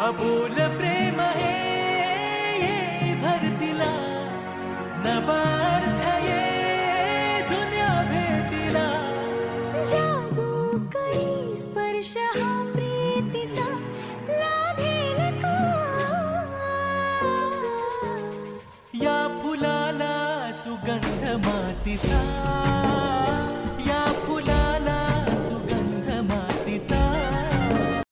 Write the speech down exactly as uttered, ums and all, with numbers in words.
अबोल प्रेम हे ये भरतीला नवा अर्थ ये दुनिया भेटीला जादू करी स्पर्श हा प्रीतीचा लाभेल का या फुलाला सुगंध मातीचा